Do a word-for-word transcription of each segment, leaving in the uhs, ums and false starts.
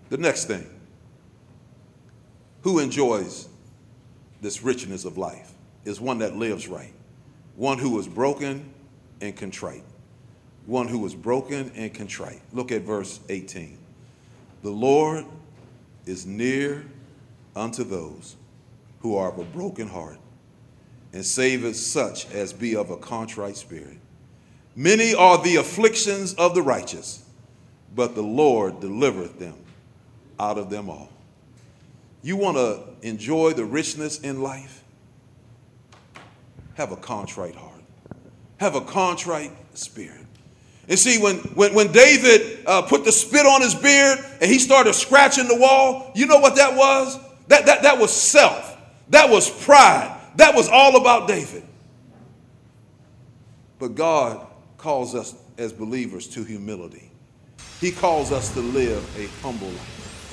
The next thing, who enjoys this richness of life is one that lives right, one who is broken and contrite, one who is broken and contrite. Look at verse eighteen. The Lord is near unto those who are of a broken heart, and saveth such as be of a contrite spirit. Many are the afflictions of the righteous, but the Lord delivereth them out of them all. You want to enjoy the richness in life? Have a contrite heart. Have a contrite spirit. And see, when, when, when David uh, put the spit on his beard and he started scratching the wall, you know what that was? That, that, that was self. That was pride. That was all about David. But God calls us as believers to humility. He calls us to live a humble life.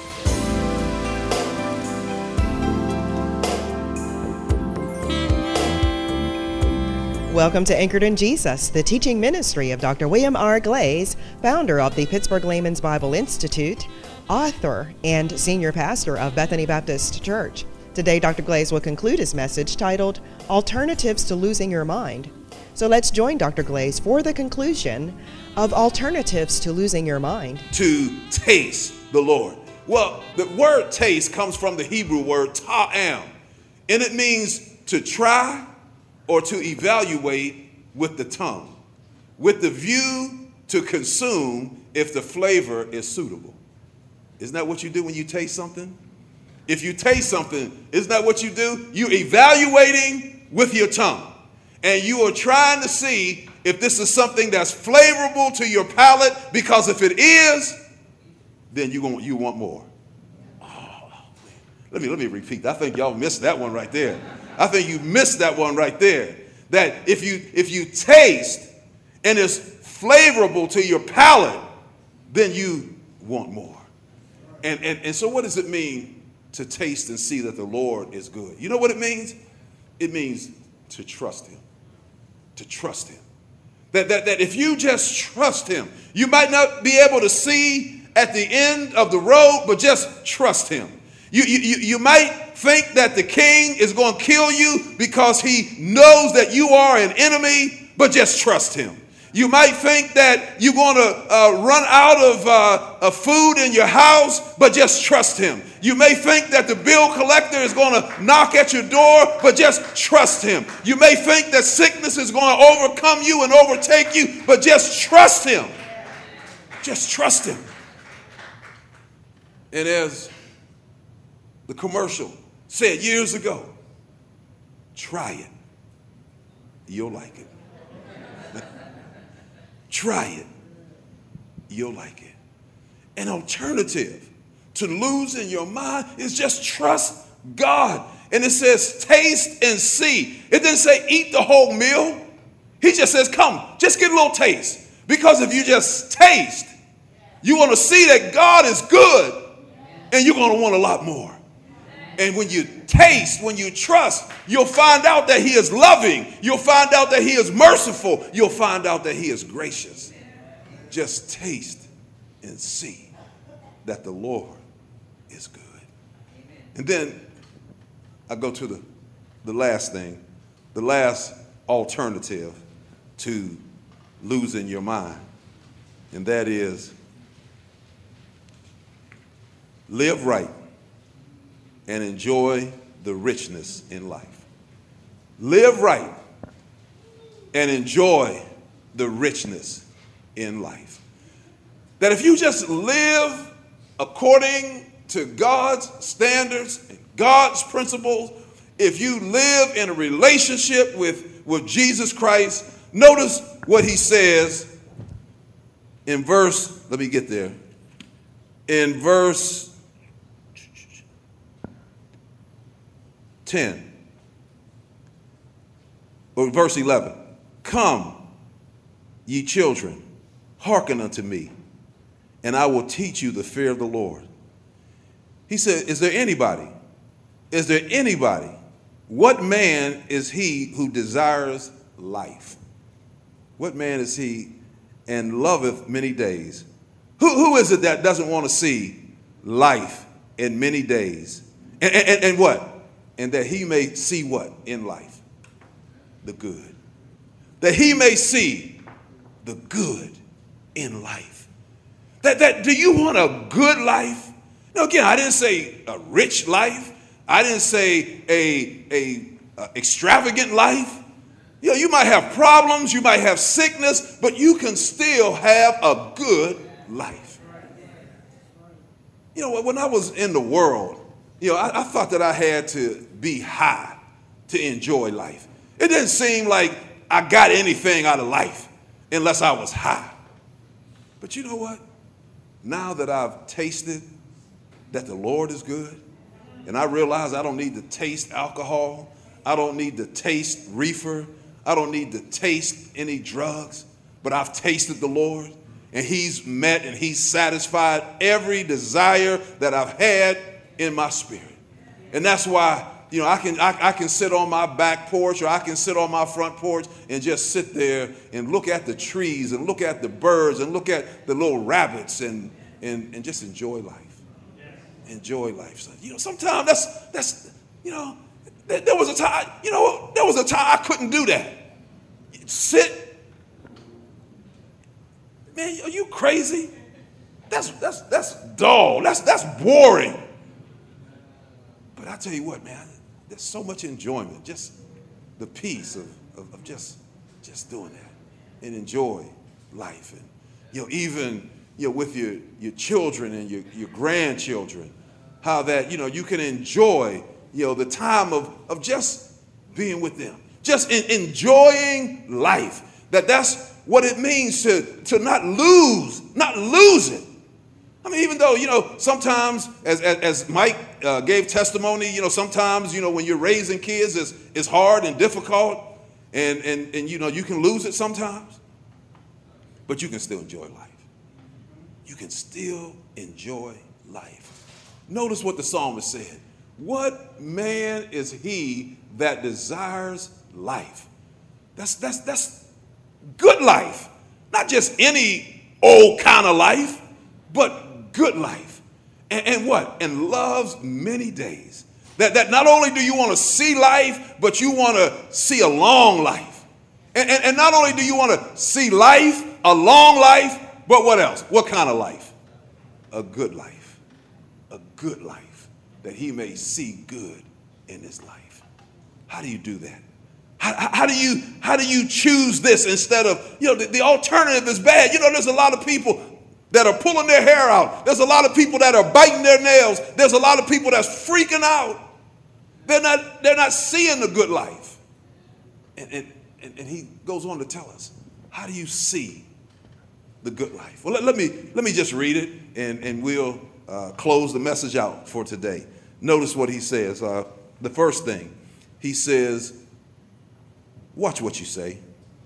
Welcome to Anchored in Jesus, the teaching ministry of Doctor William R. Glaze, founder of the Pittsburgh Layman's Bible Institute, author and senior pastor of Bethany Baptist Church. Today, Doctor Glaze will conclude his message titled, Alternatives to Losing Your Mind. So let's join Doctor Glaze for the conclusion of Alternatives to Losing Your Mind. To taste the Lord. Well, the word taste comes from the Hebrew word ta'am, and it means to try or to evaluate with the tongue, with the view to consume if the flavor is suitable. Isn't that what you do when you taste something? If you taste something, isn't that what you do? You're evaluating with your tongue, and you are trying to see if this is something that's favorable to your palate, because if it is, then you want, you want more. Oh, let me, let me repeat that. I think y'all missed that one right there. I think you missed that one right there. That if you if you taste and it's favorable to your palate, then you want more. And, and, and so what does it mean to taste and see that the Lord is good? You know what it means? It means to trust him. To trust him. That, that, that if you just trust him, you might not be able to see at the end of the road, but just trust him. You, you, you might think that the king is going to kill you because he knows that you are an enemy, but just trust him. You might think that you're going to uh, run out of, uh, of food in your house, but just trust him. You may think that the bill collector is going to knock at your door, but just trust him. You may think that sickness is going to overcome you and overtake you, but just trust him. Just trust him. And as the commercial said years ago, try it. You'll like it. Try it. You'll like it. An alternative to losing your mind is just trust God. And it says taste and see. It didn't say eat the whole meal. He just says, come, just get a little taste. Because if you just taste, you're going to see that God is good, and you're going to want a lot more. And when you taste, when you trust, you'll find out that he is loving. You'll find out that he is merciful. You'll find out that he is gracious. Just taste and see that the Lord is good. And then I go to the, the last thing, the last alternative to losing your mind. And that is live right and enjoy the richness in life. Live right and enjoy the richness in life. That if you just live according to God's standards and God's principles, if you live in a relationship with, with Jesus Christ, notice what he says in verse, let me get there, in verse ten, or verse eleven. Come, ye children, hearken unto me, and I will teach you the fear of the Lord. He said, is there anybody, is there anybody, what man is he who desires life? What man is he and loveth many days? Who, who is it that doesn't want to see life in many days. And, and, and what? And that he may see what in life? The good. That he may see the good in life. That, that do you want a good life? Now, again, I didn't say a rich life. I didn't say a, a, a extravagant life. You know, you might have problems, you might have sickness, but you can still have a good life. You know, when I was in the world, you know, I, I thought that I had to be high to enjoy life. It didn't seem like I got anything out of life unless I was high. But you know what? Now that I've tasted that the Lord is good, and I realize I don't need to taste alcohol, I don't need to taste reefer, I don't need to taste any drugs, but I've tasted the Lord, and he's met and he's satisfied every desire that I've had in my spirit. And that's why, you know, I can I, I can sit on my back porch, or I can sit on my front porch and just sit there and look at the trees and look at the birds and look at the little rabbits and and, and just enjoy life. Enjoy life. So, you know, sometimes that's that's you know, there, there was a time, you know, there was a time I couldn't do that. Sit. Man, are you crazy? That's that's that's dull. That's that's boring. But I tell you what, man, there's so much enjoyment, just the peace of, of, of just just doing that and enjoy life. And you know, even you know, with your, your children and your, your grandchildren, how that, you know, you can enjoy, you know, the time of, of just being with them, just in, enjoying life. That that's what it means to, to not lose, not lose it. I mean, even though, you know, sometimes, as as, as Mike uh, gave testimony, you know, sometimes, you know, when you're raising kids, it's, it's hard and difficult, and, and, and, you know, you can lose it sometimes, but you can still enjoy life. You can still enjoy life. Notice what the psalmist said. What man is he that desires life? That's, that's, that's good life. Not just any old kind of life, but good life. And, and what? And loves many days. That, that not only do you want to see life, but you want to see a long life. And, and, and not only do you want to see life, a long life, but what else? What kind of life? A good life. A good life, that he may see good in his life. How do you do that? How, how do you how do you choose this instead of, you know, the, the alternative is bad. You know, there's a lot of people that are pulling their hair out. There's a lot of people that are biting their nails. There's a lot of people that's freaking out. They're not they're not seeing the good life. And, and, and, and he goes on to tell us, how do you see the good life? Well, let, let me let me just read it, and, and we'll uh, close the message out for today. Notice what he says. Uh, the first thing, he says, watch what you say.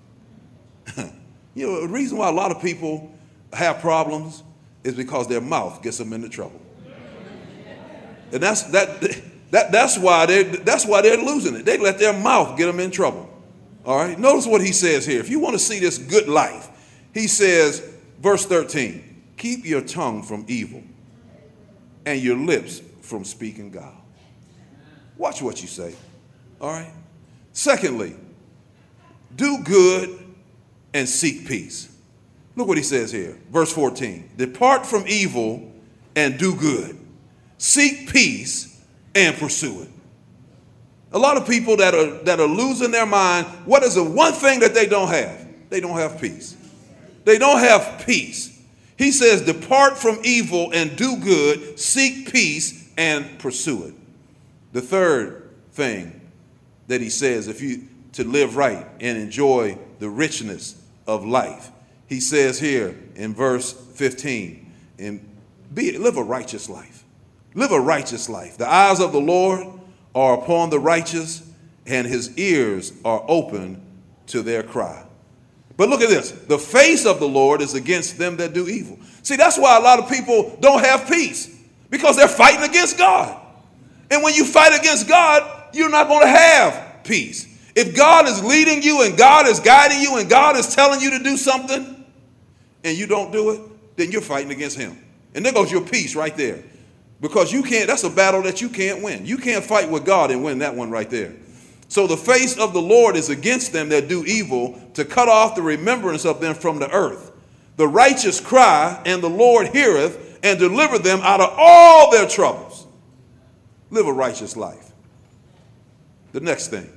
You know, the reason why a lot of people have problems is because their mouth gets them into trouble. And that's that that that's why they that's why they're losing it. They let their mouth get them in trouble. All right. Notice what he says here. If you want to see this good life, he says, verse thirteen, keep your tongue from evil and your lips from speaking guile. Watch what you say. All right. Secondly, do good and seek peace. Look what he says here. Verse fourteen, depart from evil and do good. Seek peace and pursue it. A lot of people that are that are losing their mind, what is the one thing that they don't have? They don't have peace. They don't have peace. He says, depart from evil and do good, seek peace and pursue it. The third thing that he says, if you to live right and enjoy the richness of life, he says here in verse fifteen, and be live a righteous life. Live a righteous life. The eyes of the Lord are upon the righteous, and his ears are open to their cry. But look at this. The face of the Lord is against them that do evil. See, that's why a lot of people don't have peace, because they're fighting against God. And when you fight against God, you're not going to have peace. If God is leading you and God is guiding you and God is telling you to do something and you don't do it, then you're fighting against him. And there goes your peace right there. Because you can't, that's a battle that you can't win. You can't fight with God and win that one right there. So the face of the Lord is against them that do evil, to cut off the remembrance of them from the earth. The righteous cry, and the Lord heareth, and deliver them out of all their troubles. Live a righteous life. The next thing,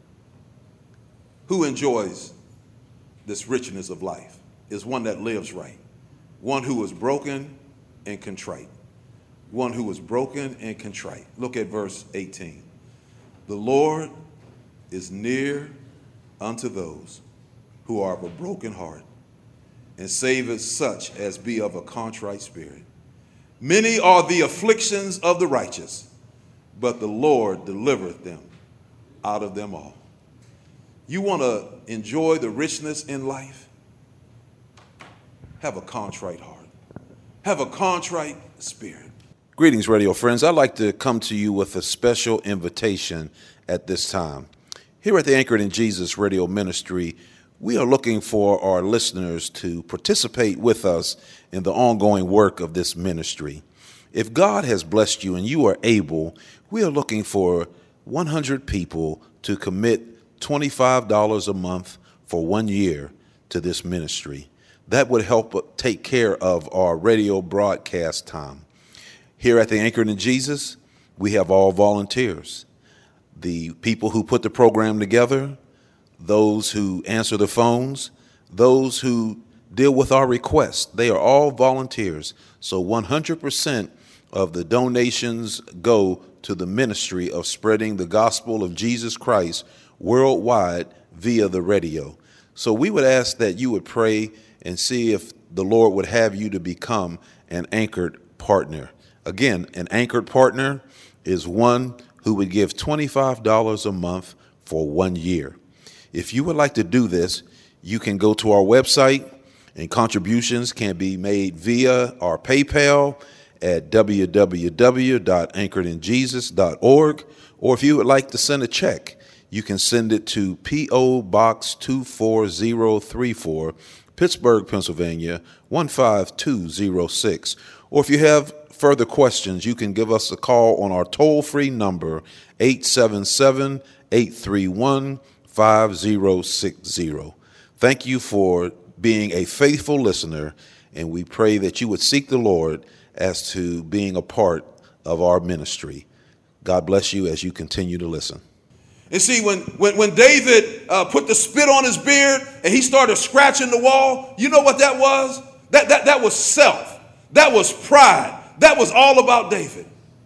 who enjoys this richness of life is one that lives right, one who is broken and contrite, one who is broken and contrite. Look at verse eighteen. The Lord is near unto those who are of a broken heart, and saveth such as be of a contrite spirit. Many are the afflictions of the righteous, but the Lord delivereth them out of them all. You want to enjoy the richness in life? Have a contrite heart. Have a contrite spirit. Greetings, radio friends. I'd like to come to you with a special invitation at this time. Here at the Anchored in Jesus Radio Ministry, we are looking for our listeners to participate with us in the ongoing work of this ministry. If God has blessed you and you are able, we are looking for one hundred people to commit twenty-five dollars a month for one year to this ministry. That would help take care of our radio broadcast time. Here at the Anchored in Jesus, we have all volunteers. The people who put the program together, those who answer the phones, those who deal with our requests, they are all volunteers. So one hundred percent of the donations go to the ministry of spreading the gospel of Jesus Christ worldwide via the radio. So we would ask that you would pray and see if the Lord would have you to become an anchored partner. Again, an anchored partner is one who would give twenty-five dollars a month for one year. If you would like to do this, you can go to our website, and contributions can be made via our PayPal at w w w dot anchored in jesus dot org. Or if you would like to send a check, you can send it to P O Box two four zero three four, Pittsburgh, Pennsylvania, one five two zero six. Or if you have further questions, you can give us a call on our toll-free number, eight seven seven, eight three one, five zero six zero. Thank you for being a faithful listener, and we pray that you would seek the Lord as to being a part of our ministry. God bless you as you continue to listen. And see, when, when, when David uh, put the spit on his beard and he started scratching the wall, you know what that was? That, that, that was self. That was pride. That was all about David.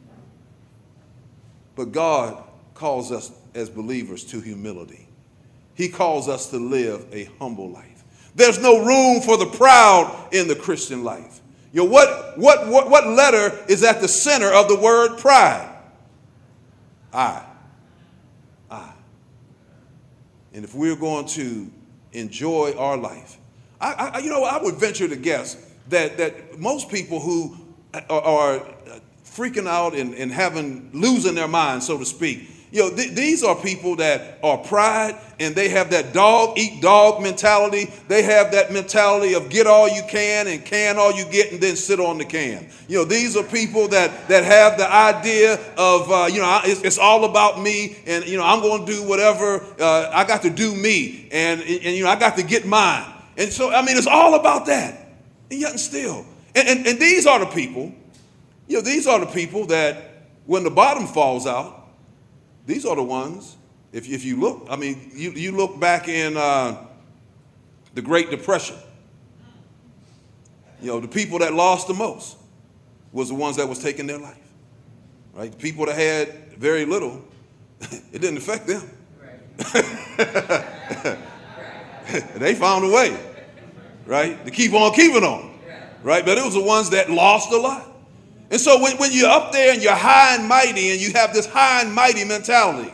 But God calls us as believers to humility. He calls us to live a humble life. There's no room for the proud in the Christian life. You know, what, what, what, what letter is at the center of the word pride? I. I. And if we're going to enjoy our life, I, I, you know, I would venture to guess that, that most people who are, are freaking out and, and having, losing their mind, so to speak, you know, th- these are people that are pride, and they have that dog eat dog mentality. They have that mentality of get all you can and can all you get and then sit on the can. You know, these are people that, that have the idea of, uh, you know, it's, it's all about me, and, you know, I'm going to do whatever. Uh, I got to do me, and, and, you know, I got to get mine. And so, I mean, it's all about that. And yet and still. And, and, and these are the people, you know, these are the people that when the bottom falls out, these are the ones, if, if you look, I mean, you, you look back in uh, the Great Depression, you know, the people that lost the most was the ones that was taking their life, right? The people that had very little, it didn't affect them. Right. They found a way, right, to keep on keeping on, right? But it was the ones that lost a lot. And so when, when you're up there and you're high and mighty and you have this high and mighty mentality,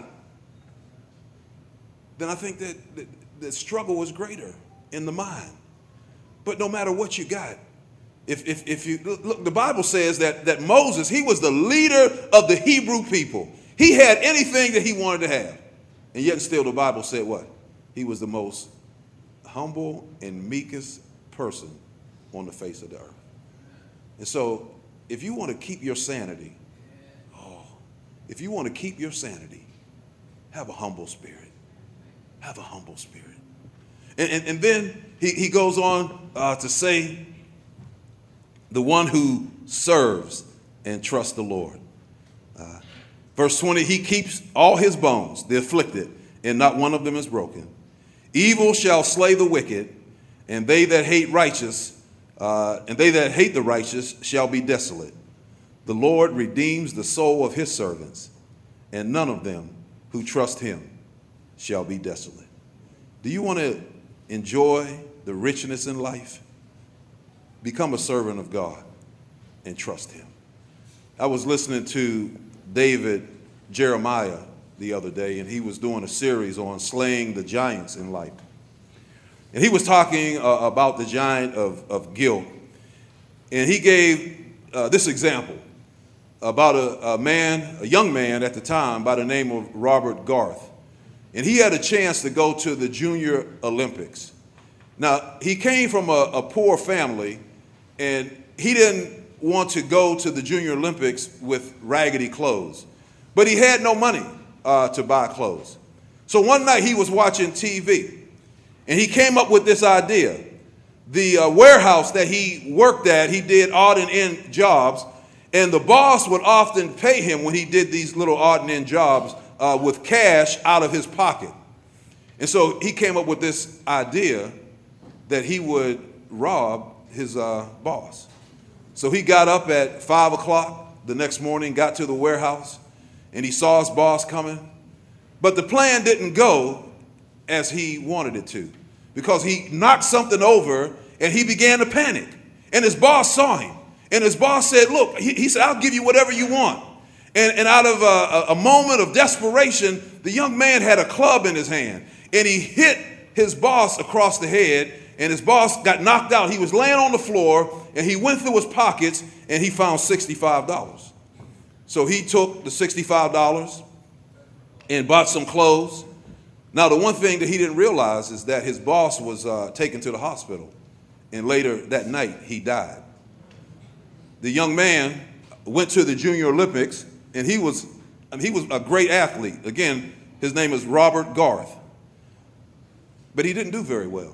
then I think that the, the struggle is greater in the mind. But no matter what you got, if, if, if you look, the Bible says that, that Moses, he was the leader of the Hebrew people. He had anything that he wanted to have. And yet still the Bible said what? He was the most humble and meekest person on the face of the earth. And so if you want to keep your sanity, oh, if you want to keep your sanity, have a humble spirit. Have a humble spirit. And, and, and then he, he goes on uh, to say, the one who serves and trusts the Lord. Uh, verse twenty, he keeps all his bones, the afflicted, and not one of them is broken. Evil shall slay the wicked, and they that hate righteous, uh, and they that hate the righteous shall be desolate. The Lord redeems the soul of his servants, and none of them who trust him shall be desolate. Do you want to enjoy the richness in life? Become a servant of God and trust him. I was listening to David Jeremiah the other day, and he was doing a series on slaying the giants in life. And he was talking uh, about the giant of, of guilt. And he gave uh, this example about a, a man, a young man at the time by the name of Robert Garth. And he had a chance to go to the Junior Olympics. Now, he came from a, a poor family, and he didn't want to go to the Junior Olympics with raggedy clothes. But he had no money uh, to buy clothes. So one night he was watching T V, and he came up with this idea. The uh, warehouse that he worked at, he did odd and end jobs, and the boss would often pay him when he did these little odd and end jobs uh, with cash out of his pocket. And so he came up with this idea that he would rob his uh, boss. So he got up at five o'clock the next morning, got to the warehouse, and he saw his boss coming. But the plan didn't go as he wanted it to, because he knocked something over and he began to panic. And his boss saw him. And his boss said, look, he, he said, I'll give you whatever you want. And, and out of a, a moment of desperation, the young man had a club in his hand, and he hit his boss across the head, and his boss got knocked out. He was laying on the floor, and he went through his pockets, and he found sixty-five dollars. So he took the sixty-five dollars and bought some clothes. Now, the one thing that he didn't realize is that his boss was uh, taken to the hospital, and later that night, he died. The young man went to the Junior Olympics, and he was, I mean, he was a great athlete. Again, his name is Robert Garth. But he didn't do very well.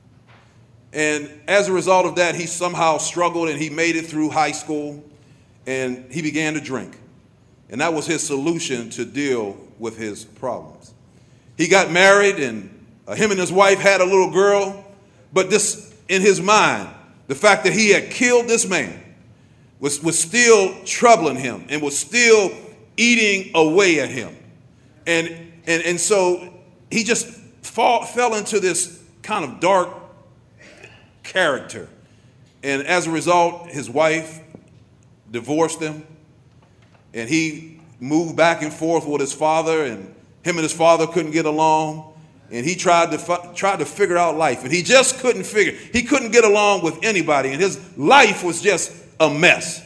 And as a result of that, he somehow struggled, and he made it through high school, and he began to drink. And that was his solution to deal with his problems. He got married, and uh, him and his wife had a little girl. But this, in his mind, the fact that he had killed this man was, was still troubling him and was still eating away at him. And, and, and so he just fall, fell into this kind of dark character. And as a result, his wife divorced him, and he moved back and forth with his father, and him and his father couldn't get along, and he tried to fi- tried to figure out life, and he just couldn't figure. He couldn't get along with anybody, and his life was just a mess.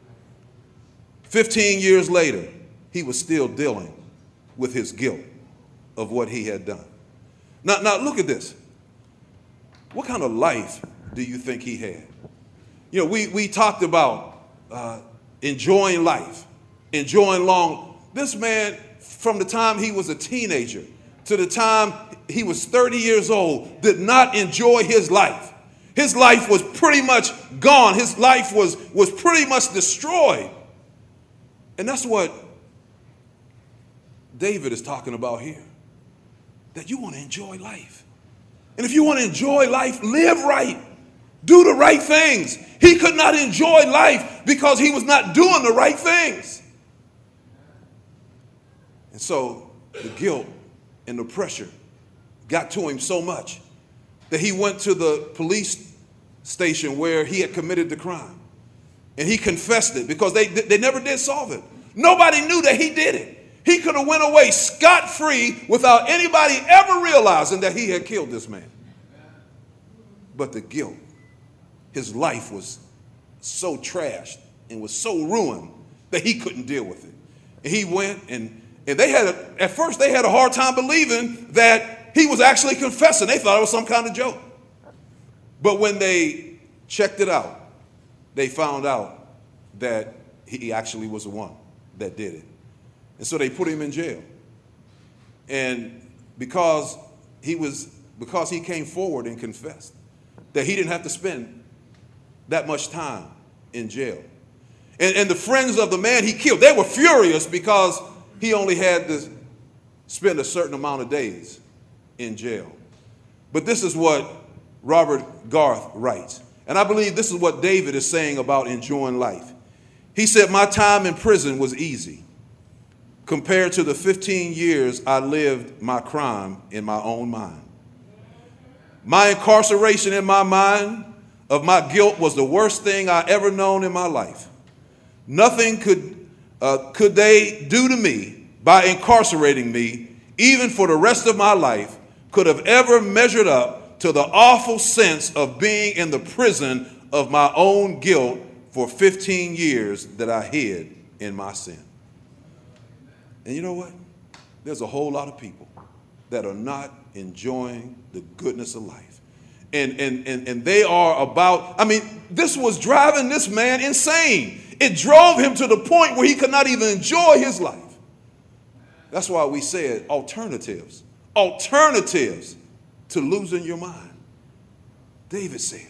Fifteen years later, he was still dealing with his guilt of what he had done. Now, now look at this. What kind of life do you think he had? You know, we, we talked about uh, enjoying life, enjoying long. This man, from the time he was a teenager to the time he was thirty years old, did not enjoy his life. His life was pretty much gone. His life was, was pretty much destroyed. And that's what David is talking about here, that you want to enjoy life. And if you want to enjoy life, live right. Do the right things. He could not enjoy life because he was not doing the right things. And so the guilt and the pressure got to him so much that he went to the police station where he had committed the crime. And he confessed it because they, they never did solve it. Nobody knew that he did it. He could have went away scot-free without anybody ever realizing that he had killed this man. But the guilt, his life was so trashed and was so ruined that he couldn't deal with it. And he went, and, and they had, a, at first they had a hard time believing that he was actually confessing. They thought it was some kind of joke. But when they checked it out, they found out that he actually was the one that did it. And so they put him in jail. And because he was, because he came forward and confessed that he didn't have to spend that much time in jail. And, and the friends of the man he killed, they were furious because he only had to spend a certain amount of days in jail. But this is what Robert Garth writes. And I believe this is what David is saying about enjoying life. He said, my time in prison was easy compared to the fifteen years I lived my crime in my own mind. My incarceration in my mind of my guilt was the worst thing I ever known in my life. Nothing could, uh, could they do to me by incarcerating me, even for the rest of my life, could have ever measured up to the awful sense of being in the prison of my own guilt for fifteen years that I hid in my sin. And you know what? There's a whole lot of people that are not enjoying the goodness of life. And, and, and, and they are about, I mean, this was driving this man insane. It drove him to the point where he could not even enjoy his life. That's why we said alternatives, alternatives to losing your mind. David said,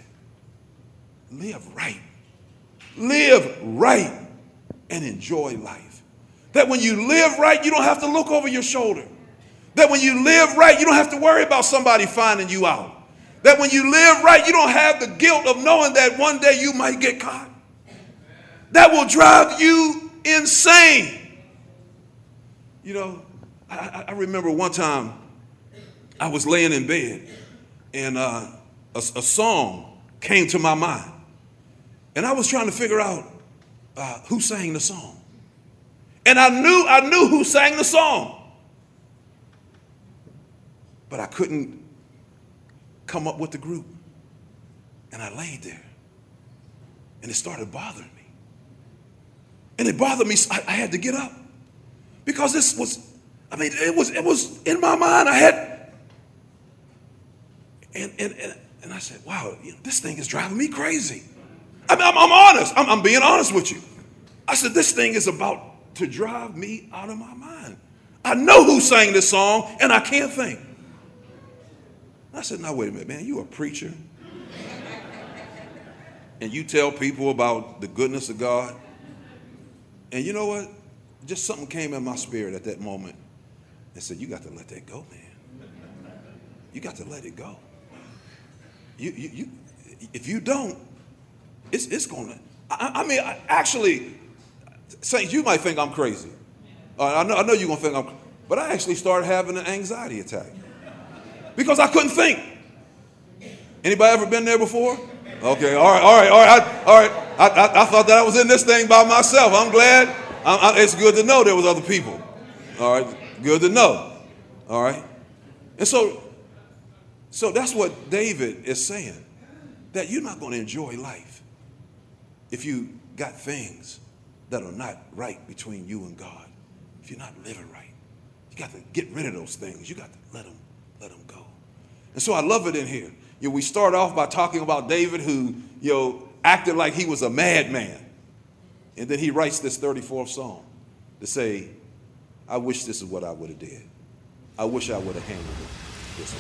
live right, live right and enjoy life. That when you live right, you don't have to look over your shoulder. That when you live right, you don't have to worry about somebody finding you out. That when you live right, you don't have the guilt of knowing that one day you might get caught. That will drive you insane. You know, I, I remember one time I was laying in bed and uh, a, a song came to my mind. And I was trying to figure out uh, who sang the song. And I knew, I knew who sang the song. But I couldn't come up with the group. And I laid there. And it started bothering me. And it bothered me. I, I had to get up. Because this was, I mean, it was it was in my mind. I had, and and and, and I said, wow, you know, this thing is driving me crazy. I mean, I'm, I'm honest. I'm, I'm being honest with you. I said, this thing is about to drive me out of my mind. I know who sang this song, and I can't think. I said, now, wait a minute, man, you a preacher? And you tell people about the goodness of God? And you know what? Just something came in my spirit at that moment and said, you got to let that go, man. You got to let it go. You, you, you, if you don't, it's, it's going to, I, I mean, I, actually, Saints, you might think I'm crazy. Uh, I know, I know you're going to think I'm, but I actually started having an anxiety attack because I couldn't think. Anybody ever been there before? Okay, all right, all right, all right, I, all right. I, I, I thought that I was in this thing by myself. I'm glad. I, I, it's good to know there was other people. All right, good to know. All right, and so, so that's what David is saying, that you're not going to enjoy life if you got things that are not right between you and God. If you're not living right, you got to get rid of those things. You got to let them, let them go. And so I love it in here. You know, we start off by talking about David, who, you know, acted like he was a madman. And then he writes this thirty-fourth Psalm to say, I wish this is what I would have did. I wish I would have handled it this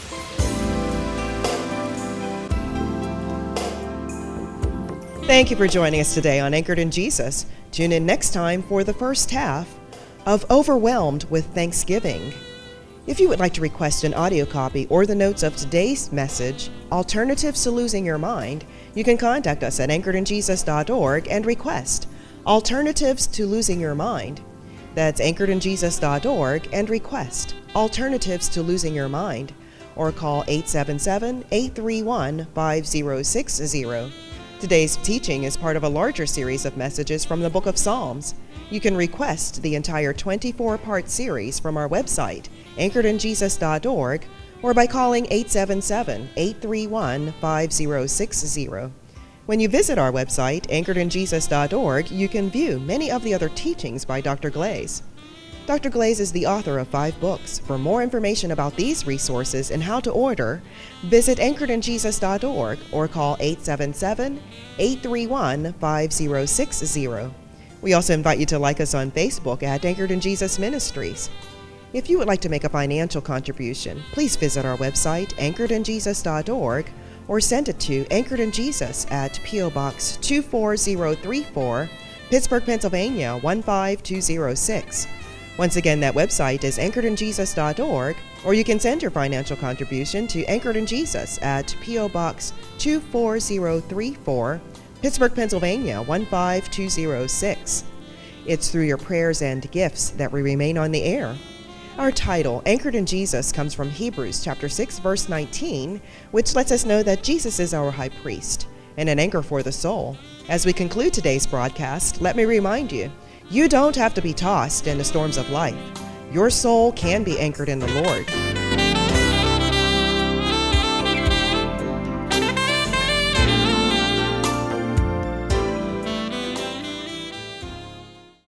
way. Thank you for joining us today on Anchored in Jesus. Tune in next time for the first half of Overwhelmed with Thanksgiving. If you would like to request an audio copy or the notes of today's message, Alternatives to Losing Your Mind, you can contact us at anchored in jesus dot org and request Alternatives to Losing Your Mind. That's anchored in jesus dot org and request Alternatives to Losing Your Mind, or call eight seven seven, eight three one, five zero six zero. Today's teaching is part of a larger series of messages from the book of Psalms. You can request the entire twenty-four part series from our website, anchored in jesus dot org, or by calling eight seven seven, eight three one, five zero six zero. When you visit our website, anchored in jesus dot org, you can view many of the other teachings by Doctor Glaze. Doctor Glaze is the author of five books. For more information about these resources and how to order, visit anchored in jesus dot org or call eight seven seven, eight three one, five zero six zero. We also invite you to like us on Facebook at Anchored in Jesus Ministries. If you would like to make a financial contribution, please visit our website, anchored in jesus dot org, or send it to Anchored in Jesus at P O Box two four zero three four, Pittsburgh, Pennsylvania one five two zero six. Once again, that website is anchored in jesus dot org, or you can send your financial contribution to Anchored in Jesus at P O Box two four zero three four, Pittsburgh, Pennsylvania one five two zero six. It's through your prayers and gifts that we remain on the air. Our title, Anchored in Jesus, comes from Hebrews chapter six, verse nineteen, which lets us know that Jesus is our high priest and an anchor for the soul. As we conclude today's broadcast, let me remind you, you don't have to be tossed in the storms of life. Your soul can be anchored in the Lord.